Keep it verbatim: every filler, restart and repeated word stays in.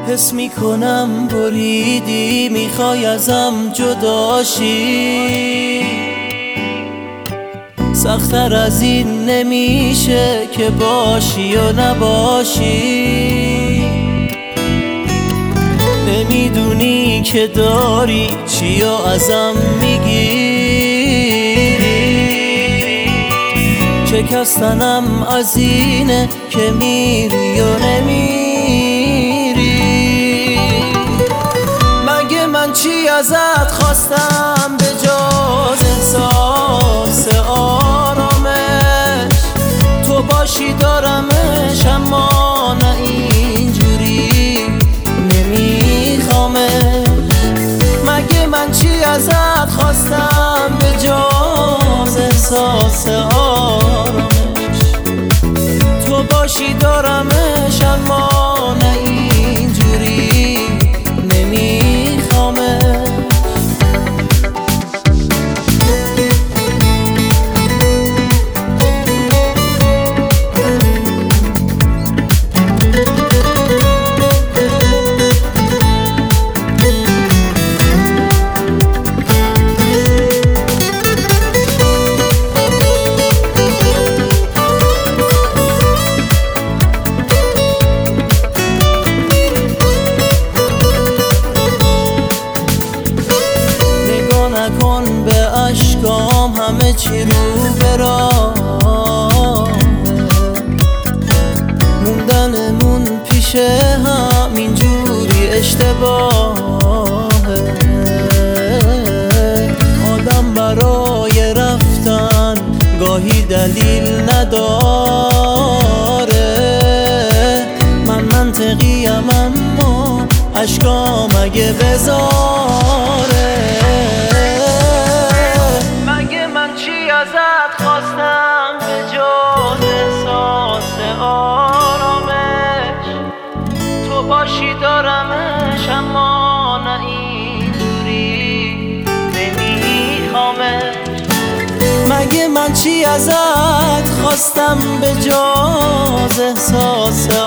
حس میکنم بریدی، میخوای ازم جداشی. سخت‌تر از این نمیشه که باشی و نباشی. نمیدونی که داری چی و ازم میگیری. شکستنم از اینه که میری و نمیری. مگه من چی ازت خواستم به جز احساس آرامش؟ تو باشی دارمش اما نه اینجوری نمیخوامش. مگه من چی ازت خواستم به جز احساس آرامش؟ تو باشی دارمش اما نه اینجوری نمیخوامش. نکن به اشکام همه چی رو براه. موندنمون پیش هم اینجوری اشتباهه. آدم برای رفتن گاهی دلیل نداره. من منطقیم اما اشکام اگه بذاره. ازت خواستم به جز احساس آرامش؟ تو باشی دارمش اما نه اینجوری نمیخوامش. مگه من چی ازت خواستم به جز احساس